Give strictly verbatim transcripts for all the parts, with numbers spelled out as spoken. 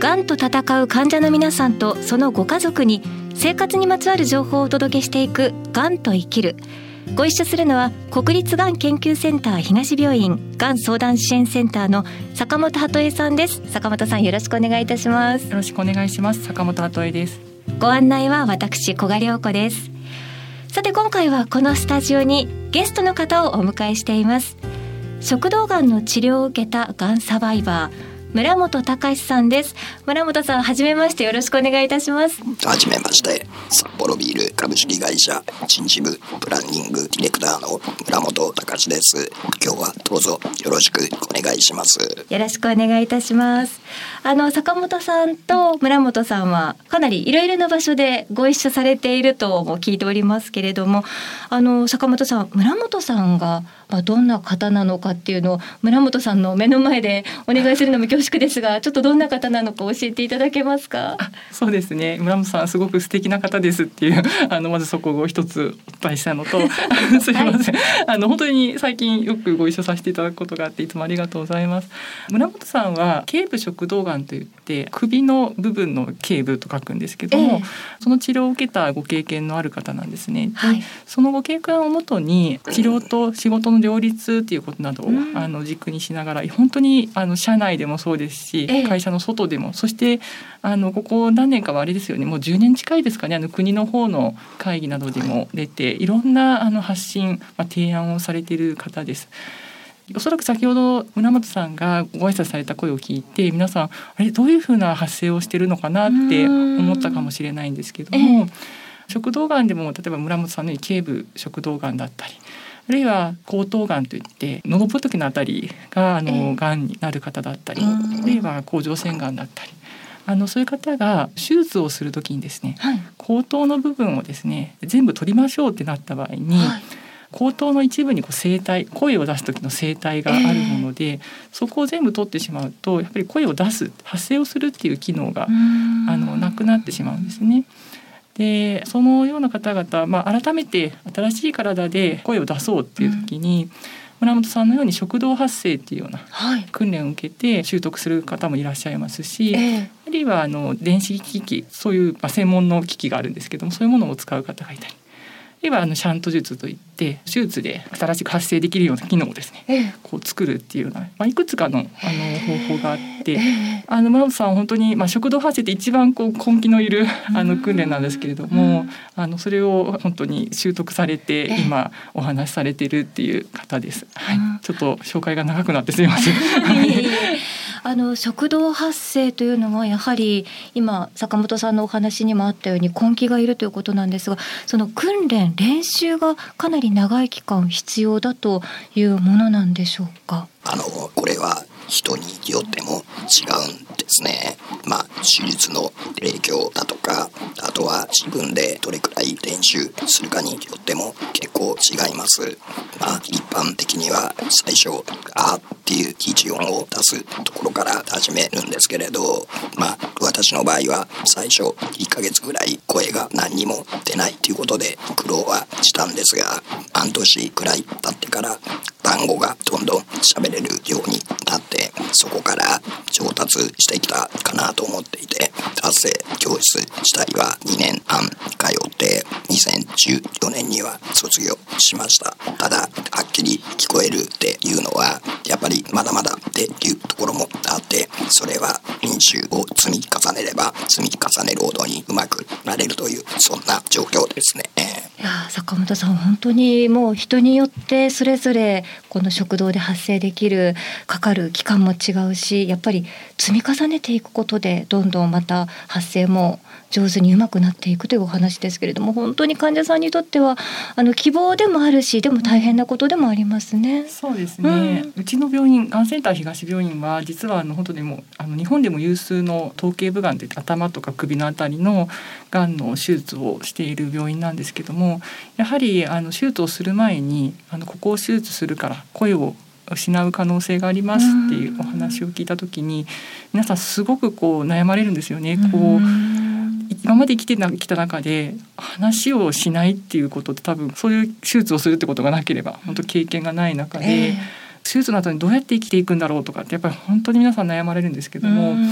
がんと闘う患者の皆さんとそのご家族に生活にまつわる情報をお届けしていくがんと生きる。ご一緒するのは国立がん研究センター東病院がん相談支援センターの坂本鳩恵さんです。坂本さん、よろしくお願いいたします。 よろしくお願いします。坂本鳩恵です。 ご案内は私古賀良子です。さて、今回はこのスタジオにゲストの方をお迎えしています。食道がんの治療を受けたがんサバイバー村本隆さんです。村本さん、はじめまして、よろしくお願いいたします。 はじめまして。札幌ビール株式会社人事部プランニングディレクターの村本隆です。今日はどうぞよろしくお願いします。 よろしくお願いいたします。あの坂本さんと村本さんはかなりいろいろな場所でご一緒されているとも聞いておりますけれども、あの坂本さん、村本さんがまあどんな方なのかっていうのを村本さんの目の前でお願いするのも恐縮ですが、ちょっとどんな方なのか教えていただけますか？ あ、そうですね、村本さんすごく素敵な方ですっていうあのまずそこを一つお伝えしたのとすいません、はい、あの本当に最近よくご一緒させていただくことがあっていつもありがとうございます。村本さんは頸部食道がんといって首の部分の頸部と書くんですけども、えー、その治療を受けたご経験のある方なんですね。はい、でそのご経験をもとに治療と仕事の両立ということなどを、うん、あの軸にしながら本当にあの社内でもそうですし、えー、会社の外でも、そしてあのここ何年かはあれですよね、もうじゅうねん近いですかね、あの国の方の会議などでも出て、はい、いろんなあの発信、まあ、提案をされている方です。おそらく先ほど村本さんがご挨拶された声を聞いて、皆さんあれどういうふうな発声をしているのかなって思ったかもしれないんですけども、えー、食道がんでも例えば村本さんのように頸部食道がんだったり、あるいは喉頭がんといって喉仏のあたりがあのがんになる方だったり、あるいは甲状腺がんだったり、あのそういう方が手術をするときにですね、はい、後頭の部分をですね全部取りましょうってなった場合に、はい、後頭の一部にこう声帯、声を出す時の声帯があるもので、えー、そこを全部取ってしまうとやっぱり声を出す、発声をするっていう機能があのなくなってしまうんですね。でそのような方々、まあ、改めて新しい体で声を出そうっていう時に、うん、村本さんのように食道発声っていうような訓練を受けて習得する方もいらっしゃいますし、はい、あるいはあの電子機器、そういう、まあ、専門の機器があるんですけども、そういうものを使う方がいたり、あるいはあのシャント術といって手術で新しく発生できるような機能をですね、ええ、こう作るっていうような、まあ、いくつかの、あの方法があって、え、あの村本さんは本当に、まあ、食道発声って一番こう根気のいるあの訓練なんですけれども、あのそれを本当に習得されて今お話しされているっていう方です。はい、ちょっと紹介が長くなってすいません。 あの食道発声というのはやはり今坂本さんのお話にもあったように根気がいるということなんですが、その訓練練習がかなり長い期間必要だというものなんでしょうか？ あのこれは人によっても違うんですね。まあ手術の影響だとか、あとは自分でどれくらい練習するかによっても結構違います。まあ一般的には最初あーっていう基準を出すところから始めるんですけれど、まあ私の場合は最初いっかげつぐらい声が何にも出ないということで苦労はしたんですが、半年くらい経ってから単語がどんどん喋れるようになって、そこから上達してきたかなと思っていて、発声教室自体はにねんはん通ってにせんじゅうよねんには卒業しました。ただはっきり聞こえるっていうのはやっぱりまだまだっていうところもあって、それは練習を積み重ねれば積み重ねるほどにうまくなれるという、そんな状況ですね。 いや坂本さん、本当にもう人によってそれぞれこの食道で発生できるかかる期間も違うし、やっぱり積み重ねていくことでどんどんまた発生も上手にうまくなっていくというお話ですけれども、本当に患者さんにとってはあの希望でもあるし、でも大変なことでもありますね。 そうですね、うん、うちの病院がんセンター東病院は実はあの本当にもうあの日本でも有数の頭頸部がんで頭とか首のあたりのがんの手術をしている病院なんですけども、やはりあの手術をする前にあのここを手術するから声を失う可能性がありますっていうお話を聞いたときに、皆さんすごくこう悩まれるんですよね。こう今まで生きてきた中で話をしないっていうことって、多分そういう手術をするってことがなければ本当経験がない中で、えー、手術の後にどうやって生きていくんだろうとかってやっぱり本当に皆さん悩まれるんですけども、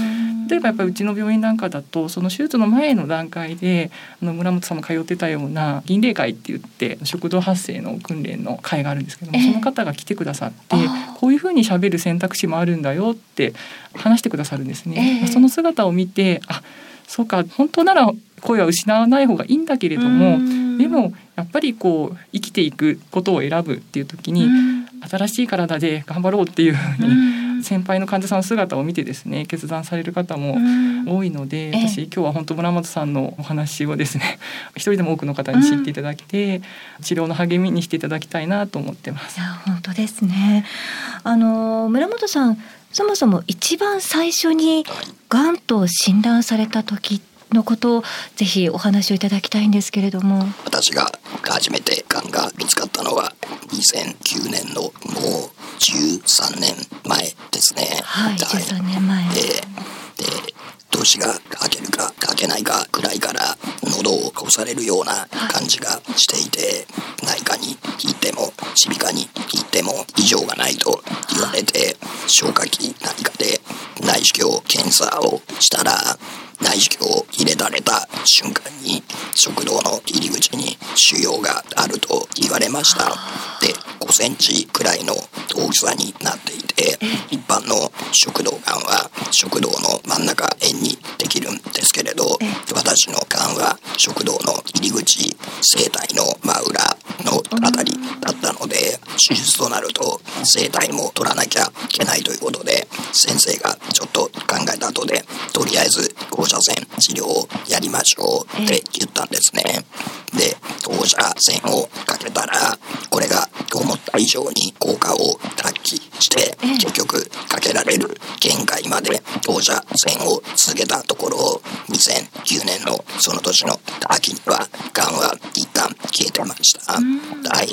例えばやっぱりうちの病院なんかだとその手術の前の段階であの村本さんも通ってたような銀霊会って言って食道発生の訓練の会があるんですけども、えー、その方が来てくださってこういうふうに喋る選択肢もあるんだよって話してくださるんですね、えー、その姿を見てあそうか本当なら声は失わない方がいいんだけれどもでもやっぱりこう生きていくことを選ぶっていう時に新しい体で頑張ろうっていうふうに先輩の患者さんの姿を見てですね決断される方も多いので私今日は本当村本さんのお話をですね一人でも多くの方に知っていただきて治療の励みにしていただきたいなと思ってます。 いや本当ですね。あの村本さんそもそも一番最初にがんと診断された時のことをぜひお話をいただきたいんですけれども。 私が初めてがんが見つかったのはにせんきゅうねんのもうじゅうさんねんまえですね。 はい、じゅうさんねんまえで、で年が明けるか明けないかくらいから喉をこされるような感じがしていて、内科に行っても耳鼻科に行っても異常がないと言われて消化器内科で内視鏡検査をしたら内視鏡を入れられた瞬間に食道の入り口に腫瘍があると言われました。でごセンチくらいの大きさになっていて一般の食道がんは食道の真ん中辺にできるんですけれど私のがんは食道の入り口声帯の真裏のあたりだったので手術となると声帯も取らなきゃいけないということで先生がちょっと考えた後でとりあえず放射線治療をやりましょうって言ったんですね。で放射線をかけたらこれが思った以上に効果を発揮して結局かけられる限界まで放射線を続けたところにせんきゅうねんのその年の秋にはがんは一旦消えてました。はい、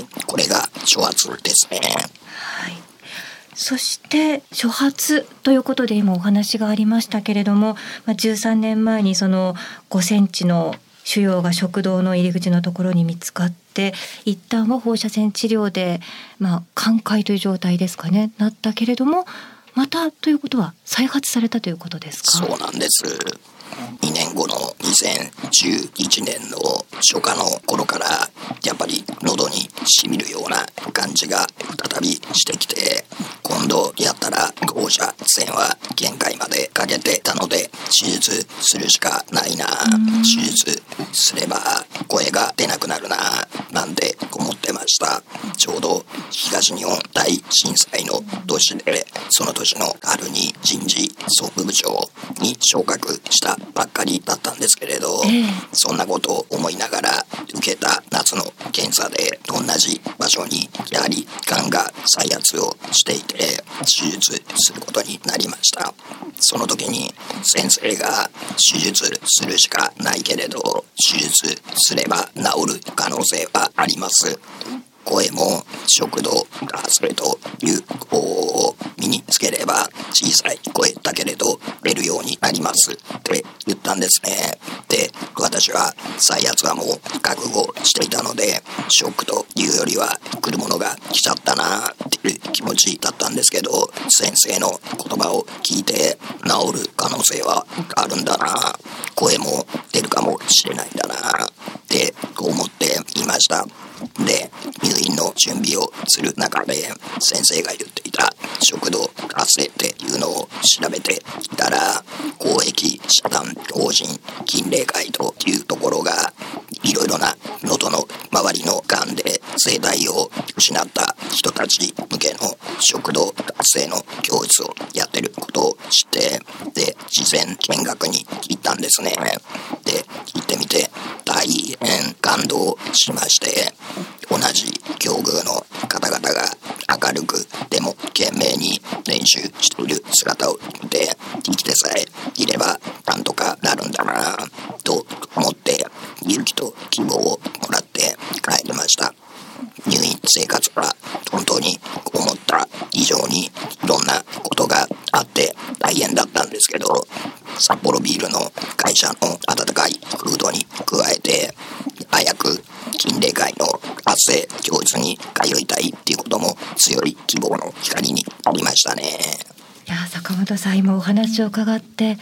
これが初発ですね。 はい、そして初発ということで今お話がありましたけれども、まあ、じゅうさんねんまえにそのごセンチの腫瘍が食道の入り口のところに見つかって一旦は放射線治療で、まあ、寛解という状態ですかねなったけれどもまたということは再発されたということですか。 そうなんです。にねんごのにせんじゅういちねんの初夏の頃からやっぱり喉にしみるような感じが再びしてきて今度やったら放射線は限界までかけてたので手術するしかないな手術すれば声が出なくなるななんて思ってました。ちょうど東日本大震災の年でその年の春に人事総務部長に昇格したばっかりだったんですけれど、えー、そんなことを思いながら受けた夏の検査で同じ場所にやはりがんが再発をしていて手術することになりました。その時に先生が手術するしかないけれど手術すれば治る可能性はあります。声も食道がそれという方を身につければ小さい声だけれど出るようになりますって言ったんですね。で私は再発はもう覚悟していたのでショックというよりは来るものが来ちゃったなっていう気持ちだったんですけど先生の言葉を聞いて治る可能性はあるんだな声も出るかもしれないんだなって思っていました。で入院の準備をする中で先生が言っていた食道活性っていうのを調べていたら公益社団法人金霊会というところがいろいろな喉の周りのがんで声帯を失った人たち向けの食道活性の教室をやってることを知ってで事前見学に行ったんですね。で行ってみて大変感動しまして同じ境遇の方々が明るくでも懸命に練習している姿を見て生きてさえいればなんとかなるんだなと思って勇気と希望をもらって帰りました。入院生活は本当に思った以上にいろんなことがあって大変だったんですけど札幌ビールの会社の温かい風土に加えて早く金霊会の発生教室に通いたいっていうことも強い希望の光になりましたね。 いや坂本さん今お話を伺って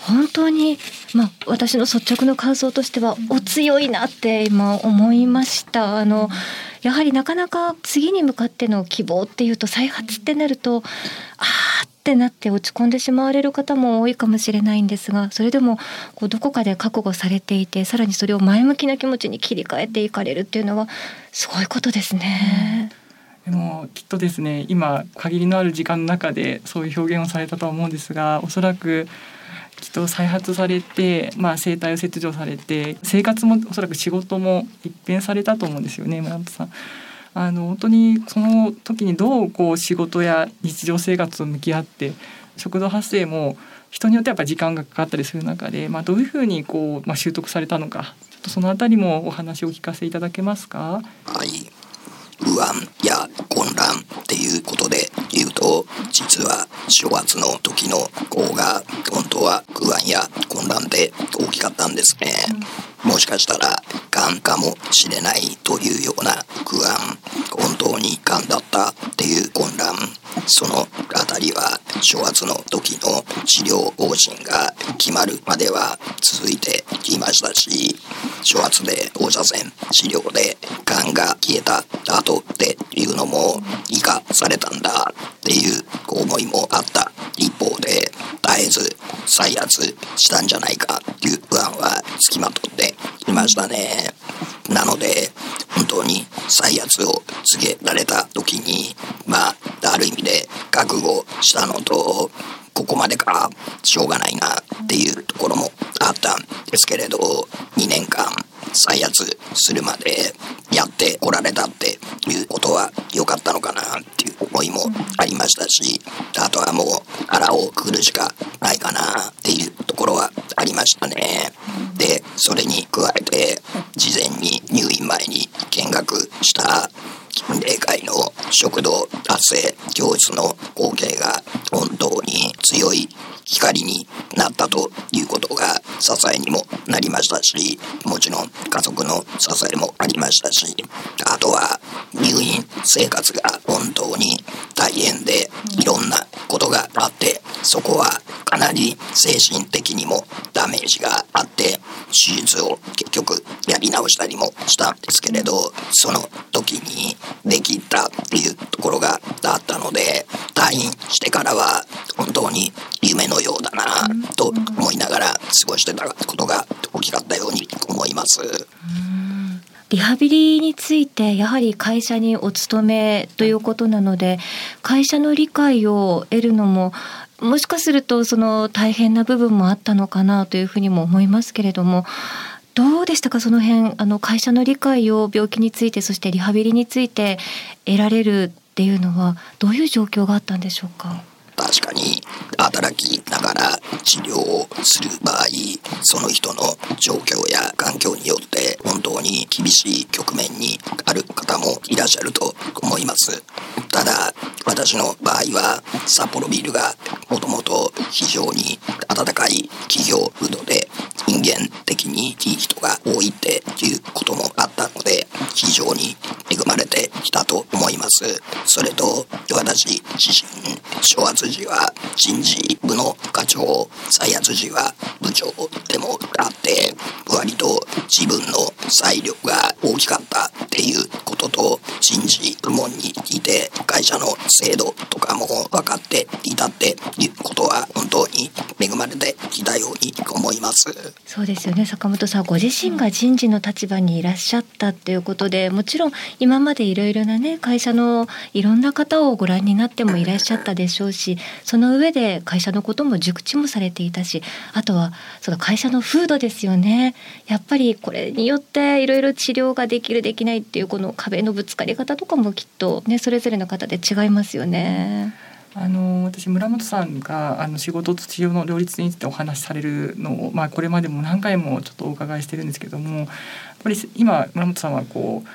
本当に、まあ、私の率直な感想としてはお強いなって今思いました。あのやはりなかなか次に向かっての希望っていうと再発ってなるとあーってなって落ち込んでしまわれる方も多いかもしれないんですが、それでもこうどこかで覚悟されていて、さらにそれを前向きな気持ちに切り替えていかれるっていうのはすごいことですね。 でもきっとですね、今限りのある時間の中でそういう表現をされたとは思うんですが、おそらくきっと再発されて、まあ、声帯を切除されて生活もおそらく仕事も一変されたと思うんですよね。村本さん、あの本当にその時にどうこう仕事や日常生活を向き合って、食道発生も人によってやっぱ時間がかかったりする中で、まあ、どういうふうにこう、まあ、習得されたのか、ちょっとそのあたりもお話をお聞かせいただけますか。 はい、不安や混乱っていうことで言うと、実は正月の時の方が本当は不安や混乱で大きかったんですね。もしかしたらがんかもしれないというような不安、本当にがんだったっていう混乱、そのあたりは正月の時の治療方針が決まるまでは続いてきましたし、正月で放射線治療でがんが消えた後っていうのも生かされたんだっていう思いもあった一方で、絶えず再発したんじゃないかっていう不安はつきまとっていましたね。なので本当に再発を告げられた時に、まあある意味で覚悟したのと、ここまでかしょうがないなっていうところもあったんですけれど、にねんかん再発するまでやってこられたっていうことは良かったのかなっていう思いもありましたし、あとはもう腹をくくるしかないかなっていうところはありましたね。で、それに加えて事前に入院前に見学した金霊会の食道達成教室の光景が本当に強い光になったということが支えにもなりましたし、もちろん家族の支えもありましたし、あとは入院生活が本当に大変でいろんなことがあって、そこはかなり精神的にもダメージがあって、手術を結局やり直したりもしたんですけれど、その時にできたっていうところがあったので、退院してからは本当に夢のようだなと思いながら過ごしてたことが大きかったように思います。 リハビリについてやはり会社にお勤めということなので、会社の理解を得るのももしかするとその大変な部分もあったのかなというふうにも思いますけれども、どうでしたか、その辺。あの会社の理解を病気について、そしてリハビリについて得られるっていうのはどういう状況があったんでしょうか。 確かに働きながら治療をする場合、その人の状況や環境によって本当に厳しい局面にある方もいらっしゃると思います。ただ私の場合は札幌ビールがもともと非常に温かい企業風土で人間的にいい人が多いっていうこともあったので、非常に恵まれてきたと思います。それと私自身、正月時は人事部の課長、再発時は部長でもあって、割と自分の裁量が大きかったっていうことと、人事部門にいて会社の制度とかも分かっていたっていうことは本当に恵まれてきたように思います。 そうですよね。坂本さんご自身が人事の立場にいらっしゃったっていうことで、もちろん今までいろいろなね会社のいろんな方をご覧になってもいらっしゃったでしょうし、その上で会社のことも熟知もされていたし、あとはその会社の風土ですよね。やっぱりこれによっていろいろ治療ができるできないっていうこの壁のぶつかり方とかもきっとね、それぞれの方で違いますよね。 あの私村本さんがあの仕事と治療の両立についてお話しされるのを、まあ、これまでも何回もちょっとお伺いしてるんですけども、やっぱり今村本さんはこう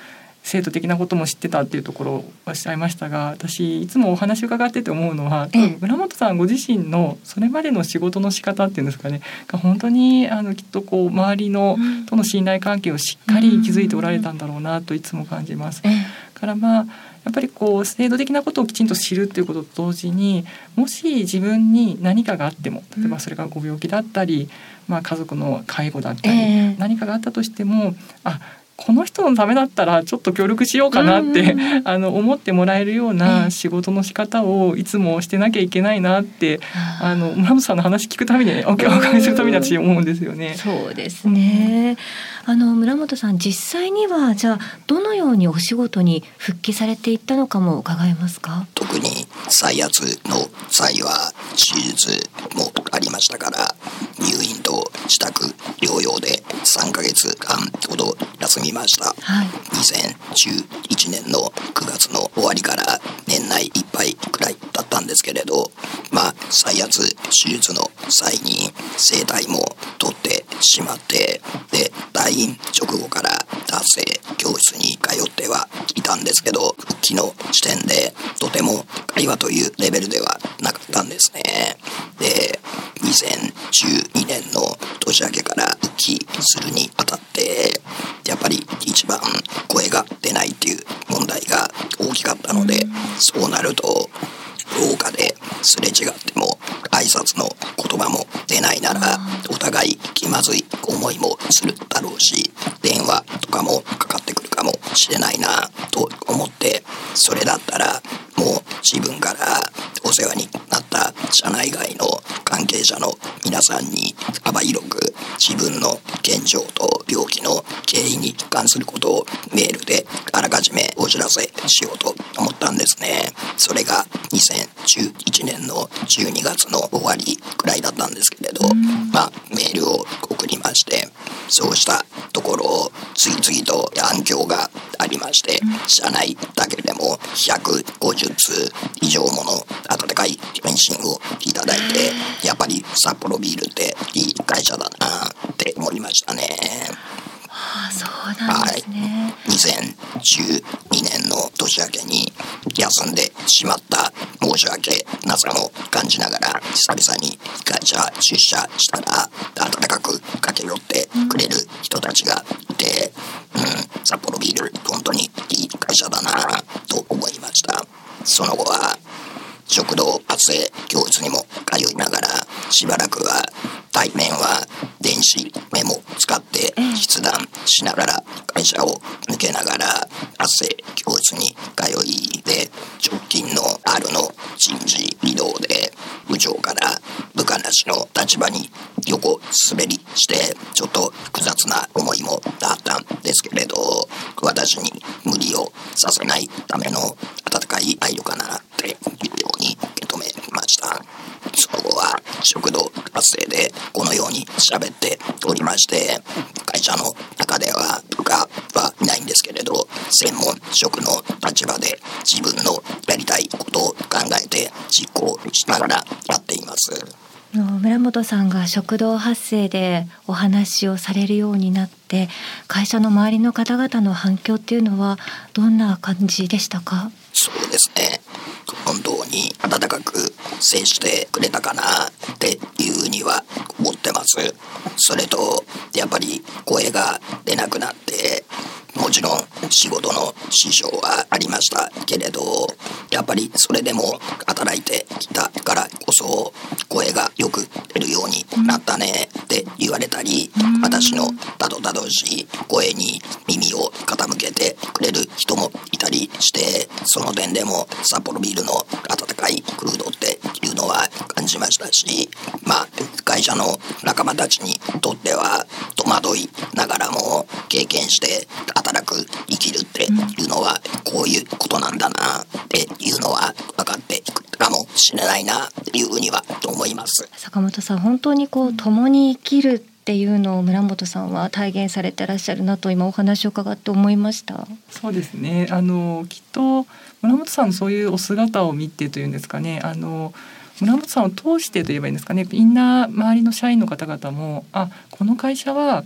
制度的なことも知ってたっていうところをおっしゃいましたが、私いつもお話伺ってて思うのは、村本さんご自身のそれまでの仕事の仕方っていうんですかね、が本当にあのきっとこう周りのとの信頼関係をしっかり築いておられたんだろうなといつも感じます。からまあやっぱりこう制度的なことをきちんと知るということと同時に、もし自分に何かがあっても、例えばそれがご病気だったり、まあ、家族の介護だったり、えー、何かがあったとしても、あこの人のためだったらちょっと協力しようかなってあの思ってもらえるような仕事の仕方をいつもしてなきゃいけないなって、あの村本さんの話聞くたびに、ね、お伺いするたびに私思うんですよね。 そうですね。あの村本さん、実際にはじゃあどのようにお仕事に復帰されていったのかも伺えますか？ 特に再発の際は手術もありましたから、入院と自宅療養でさんかげつかんほど休みました、はい、にせんじゅういちねんのくがつの終わりから年内いっぱいくらいだったんですけれど、まあ再発手術の際に声帯も取ってしまって、で退院直後から発声教室に通ってはいたんですけど、復帰の時点でとても会話というレベルではなかったんですね。でにせんじゅうにねんの年明けから復帰するにあたって、やっぱり一番声が出ないっていう問題が大きかったので、そうなると廊下ですれ違っても挨拶の言葉も出ないならお互い気まずい思いもするだろうし、電話とかもかかってくるかもしれないなと思って、それだったらもう自分からお世話になった社内外の関係者の皆さんに幅広く自分の現状と病気の経緯に関することをメールであらかじめお知らせしようと思ったんですね。それがにせんじゅういちねんのじゅうにがつの終わりくらいだったんですけれど、まあメールを送りまして、そうしたところ次々と反響がありまして、社内だけでもひゃくごじゅっつう以上もの温かい返信をいただいて、やっぱり札幌ビールっていい会社だなって思いましたね。 はあ、そうなんですね。 はい、にせんじゅうにねんの年明けに休んでしまった申し訳なさも感じながら、久々に会社出社したら温かく駆け寄ってくれる人たちがいて、うん、札幌ビール本当にいい会社だなと思いました。その後は食堂発声教室にも通いながら、しばらくは対面は電子メモ使って筆談しながら会社を抜けながら発声教室に通いで、直近の R の人事異動で部長から部下なしの立場に横滑りして、ちょっと複雑な思いもあったんですけれど、私に無理をさせないための温かい配慮かなっていうように受け止めました。その後は食堂発声でこのように喋っておりまして、会社の中では部下はいないんですけれど、専門職の立場で自分のやりたいことを考えて実行しながらやっています。 村本さんが食堂発声でお話をされるようになって、会社の周りの方々の反響っていうのはどんな感じでしたか？ そうですね、本当に温かく接してくれたかなっていうふうには思ってます。それとやっぱり声が出なくなって、もちろん仕事の支障はありましたけれど、やっぱりそれでも働いてきたからこそ声がよく出るようになったねって言われたり、私のたどたどしい声に耳を傾けてくれる人もいたりして、その点でも札幌ビールの温かいクルードっていうのは感じましたし、まあ会社の仲間たちにとっては戸惑いながらも経験して働く生きるっていうのはこういうことなんだなっていうのは分かっていくかもしれないなっていうふうには思います。 坂本さん、本当にこう共に生きるっていうのを村本さんは体現されてらっしゃるなと今お話を伺って思いました。 そうですね、あのきっと村本さんのそういうお姿を見てというんですかね、あの村本さんを通してといえばいいんですかね、みんな周りの社員の方々も、あ、この会社は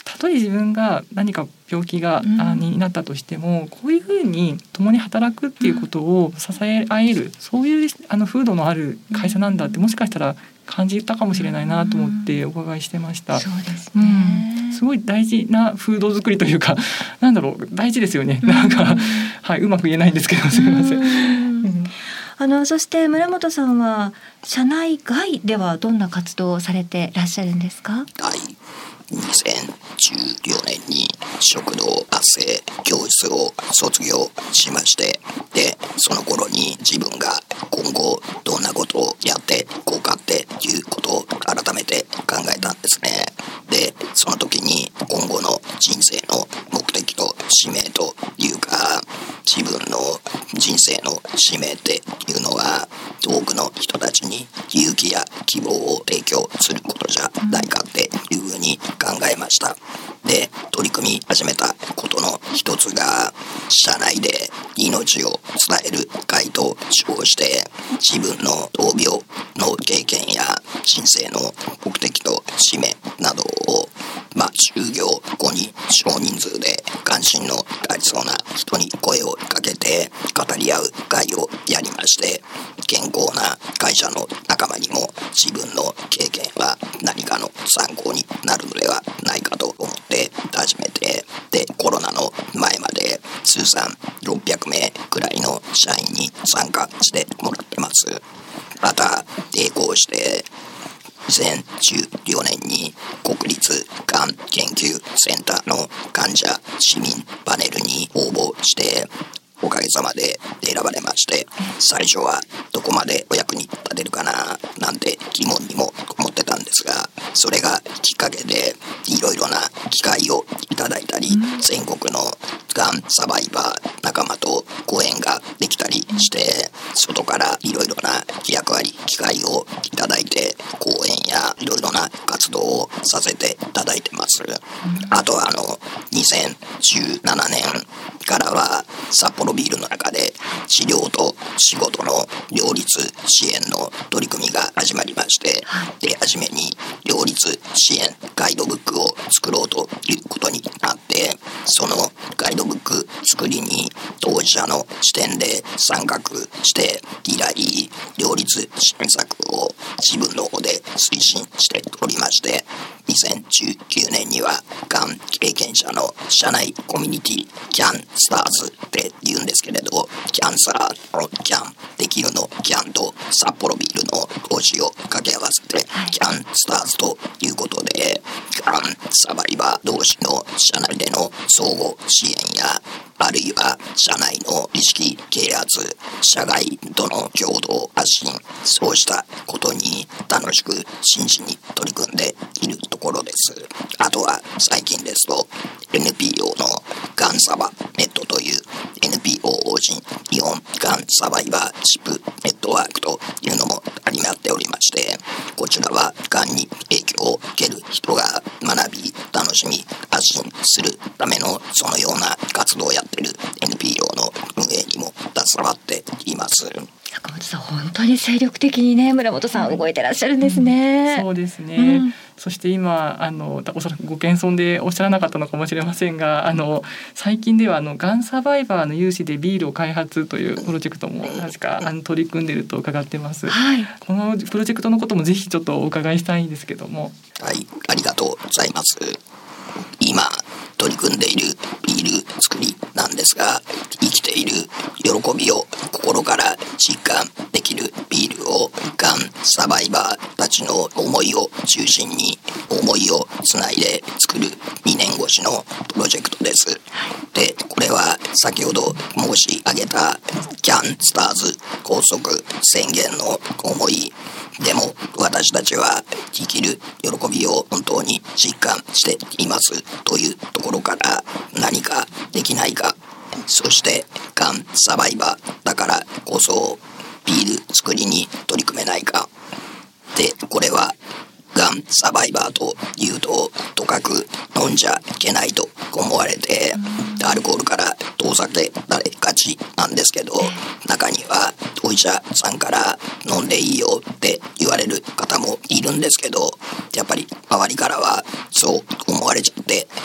たとえ自分が何か病気が、うん、になったとしてもこういうふうに共に働くっていうことを支え合える、うん、そういうあの風土のある会社なんだってもしかしたら感じたかもしれないなと思ってお伺いしてました。 そうですね、 うん、すごい大事な風土作りというかなんだろう大事ですよね。なんか、はい、うまく言えないんですけどすみません。うん、 あのそして村本さんは社内外ではどんな活動をされてらっしゃるんですか？ はい、にせんじゅうよねんに食堂発生教室を卒業しまして、でその頃に自分が今後どんなことをやっていこうかっていうことを改めて考えたんですね。でその時に今後の人生の目的と使命というか、自分の人生の使命っていうのは多くの人たちに勇気や希望を提供することじゃないかっていうふうに考えました。で取り組み始めたことの一つが、社内で命を伝える会と称して自分の闘病の経験や人生の目的と使命などを、まあ、就業後に少人数で関心のありそうな人に声をかけて語り合う会をやりまして、健康な会社の仲間にも自分の経験は何かの参考になるのではないかと思って始めて、でコロナの前まで通算ろっぴゃくめいくらいの社員に参加してもらってます。また並行してにせんじゅうよねんに国立がん研究センターの患者市民パネルに応募しておかげさまで選ばれまして、最初はどこまでお役に立てるかななんて疑問にも思ってたんですが、それがきっかけでいろいろな機会をいただいたり、全国のがんサバイバー仲間とご縁ができたりして、外からいろいろな役割機会をいただいて講演やいろいろな活動をさせていただいてます。あとはあのにせんじゅうななねんからは札幌ビールの中で治療と仕事の両立支援の取り組みが始まりまして、で初めに両立支援ガイドブックを作ろうということになって、そのガイドブック作りに当事者の視点で参画して以来、両立支援策を自分の方で推進しておりまして、にせんじゅうきゅうねんにはがん経験者の社内コミュニティキャンスターズって言うんですけれど、キャンサーのキャン、できるのキャンと札幌ビールの動詞を掛け合わせてキャンスターズということで、がんサバイバー同士の社内での相互支援や、あるいは社内の意識啓発、社外との共同発信、そうしたことに楽しく真摯に取り組んでいるところです。あとは最近ですと エヌピーオー のがんサバネットという エヌピーオー 法人日本がんサバイバーシップネットワークというのもありまっておりまして、こちらはがんに影響を受ける人が学び楽しみ発信するためのそのような活動をやっている エヌピーオー の運営にも携わっています。 坂本さん、本当に精力的にね村本さん動いてらっしゃるんですね。 うん、そうですね、うん、そして今あのおそらくご謙遜でおっしゃらなかったのかもしれませんが、あの最近ではあのがんサバイバーの有志でビールを開発というプロジェクトも確かあの取り組んでいると伺ってます。はい、このプロジェクトのこともぜひちょっとお伺いしたいんですけども。 はい、ありがとうございます。今取り組んでいるビール作りなんですが、生きている喜びを心から実感できるビールをがんサバイバーたちの思いを中心に思いをつないで作るにねんごしのプロジェクトです。で、これは先ほど申し上げたキャンスターズ拘束宣言の思いでも、私たちは生きる喜びを本当に実感していますというところから、何かできないか、そしてがんサバイバーだからこそビール作りに取り組めないかで、これはがんサバイバーというととかく飲んじゃいけないと思われて、アルコールから遠ざけられがちなんですけど、中にはお医者さんから飲んでいいよって言われる方もいるんですけど、やっぱり周りからはそう思われちゃって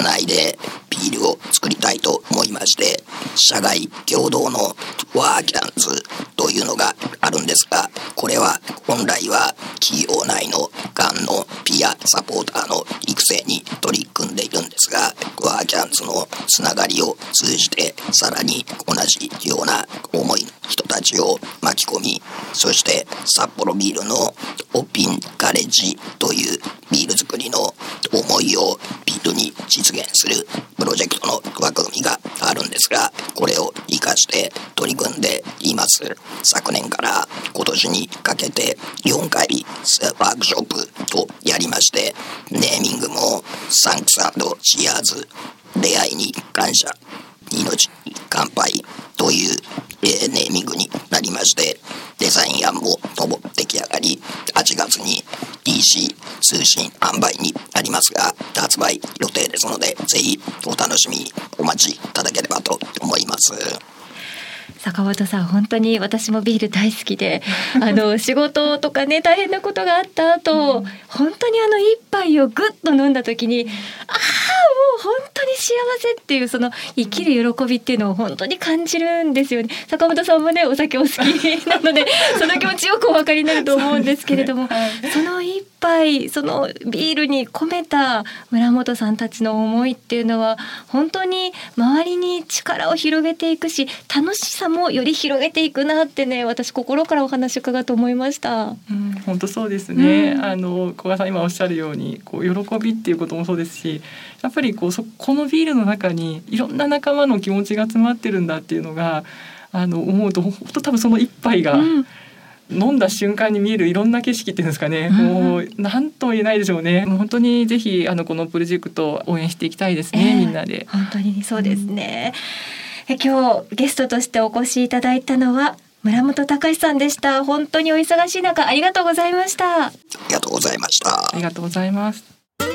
内でビールを作りたいと思いまして、社外共同のワーキャンズというのがあるんですが、これは本来は企業内のがんのピアサポーターの育成に取り組んでいるんですが、ワーキャンズのつながりを通じてさらに同じような思いの人たちを巻き込み、そして札幌ビールのオピンカレッジというビール作りの思いをビールに実現するプロジェクトの枠組みがあるんですが、これを生かして取り組んでいます。昨年から今年にかけてよんかいワークショップをやりまして、ネーミングもサンクス&チアーズ、出会いに感謝、命に乾杯という、えー、ネーミングになりまして、デザイン案もほぼ出来上がり、はちがつに ディーシー 通信販売になりますが、発売予定ですので、ぜひお楽しみにお待ちいただければと思います。 坂本さん、本当に私もビール大好きであの仕事とかね、大変なことがあった後、うん、本当にあの一杯をぐっと飲んだ時に、ああもう本当に幸せっていう、その生きる喜びっていうのを本当に感じるんですよね。坂本さんもね、お酒お好きなのでその気持ちよくお分かりになると思うんですけれども、そ, ね、はい、その一杯、そのビールに込めた村本さんたちの思いっていうのは、本当に周りに力を広げていくし、楽しさもより広げていくなってね、私心からお話伺って思いました。 うん、本当そうですね、 うん、 あの小川さん今おっしゃるように、こう喜びっていうこともそうですし、やっぱりこうそこのビールの中にいろんな仲間の気持ちが詰まってるんだっていうのがあの思うと、本当多分その一杯が、うん、飲んだ瞬間に見えるいろんな景色っていうんですかね、うん、もう何とも言えないでしょうね。もう本当にぜひあのこのプロジェクトを応援していきたいですね、えー、みんなで。 本当にそうですね、うん、え今日ゲストとしてお越しいただいたのは村本隆さんでした。本当にお忙しい中ありがとうございました。 ありがとうございました。 ありがとうございます。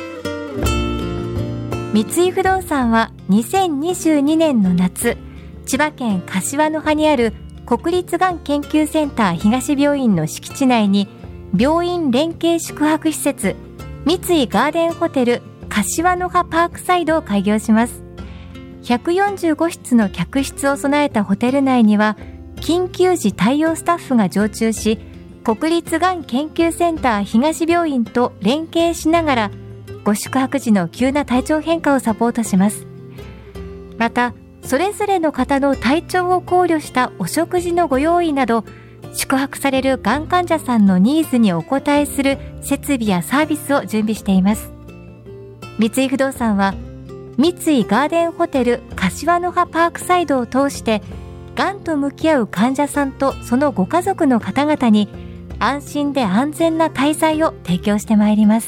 三井不動産はにせんにじゅうにねんの夏、千葉県柏の葉にある国立がん研究センター東病院の敷地内に病院連携宿泊施設三井ガーデンホテル柏の葉パークサイドを開業します。ひゃくよんじゅうごしつの客室を備えたホテル内には緊急時対応スタッフが常駐し、国立がん研究センター東病院と連携しながらご宿泊時の急な体調変化をサポートします。またそれぞれの方の体調を考慮したお食事のご用意など、宿泊されるがん患者さんのニーズにお応えする設備やサービスを準備しています。三井不動産は三井ガーデンホテル柏の葉パークサイドを通して、がんと向き合う患者さんとそのご家族の方々に安心で安全な滞在を提供してまいります。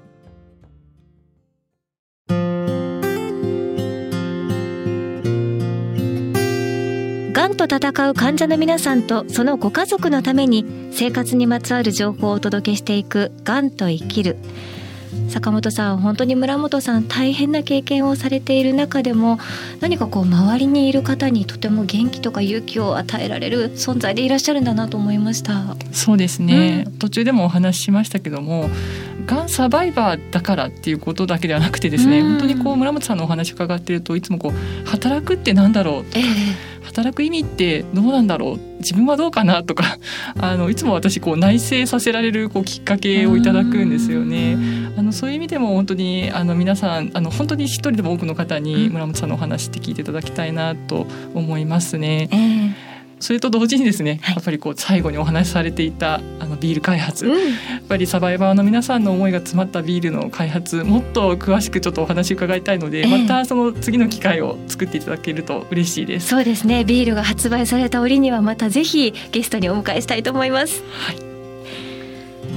がんと闘う患者の皆さんとそのご家族のために生活にまつわる情報をお届けしていくがんと生きる。坂本さん、本当に村本さん大変な経験をされている中でも、何かこう周りにいる方にとても元気とか勇気を与えられる存在でいらっしゃるんだなと思いました。 そうですね、 うん、 途中でもお話ししましたけども、がんサバイバーだからっていうことだけではなくてですね、うん、本当にこう村本さんのお話を伺っていると、いつもこう働くってなんだろうとか、えー、働く意味ってどうなんだろう、自分はどうかなとか、あのいつも私こう内省させられるこうきっかけをいただくんですよね。あのそういう意味でも本当にあの皆さん、あの本当に一人でも多くの方に村本さんのお話って聞いていただきたいなと思いますね。えーそれと同時にですね、はい、やっぱりこう最後にお話しされていたあのビール開発、うん、やっぱりサバイバーの皆さんの思いが詰まったビールの開発、もっと詳しくちょっとお話伺いたいので、えー、またその次の機会を作っていただけると嬉しいです。 そうですね、ビールが発売された折にはまたぜひゲストにお迎えしたいと思います、はい、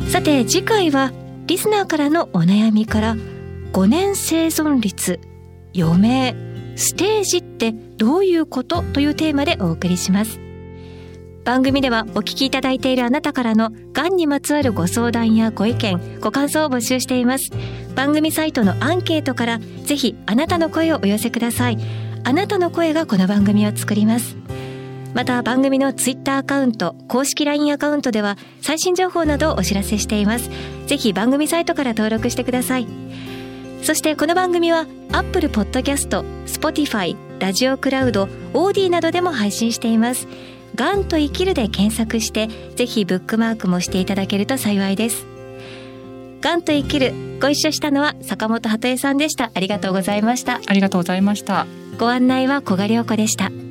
さて次回はリスナーからのお悩みから、ごねん生存率、余命、ステージってどういうことというテーマでお送りします。番組ではお聞きいただいているあなたからのがんにまつわるご相談やご意見、ご感想を募集しています。番組サイトのアンケートからぜひあなたの声をお寄せください。あなたの声がこの番組を作ります。また番組のツイッターアカウント、公式 ライン アカウントでは最新情報などをお知らせしています。ぜひ番組サイトから登録してください。 そしてこの番組は Apple Podcast、Spotify、ラジオクラウド、オーディなどでも配信しています。がんと生きるで検索してぜひブックマークもしていただけると幸いです。がんと生きる、ご一緒したのは坂本鳩江さんでした。ありがとうございました。 ありがとうございました。 ご案内は小賀良子でした。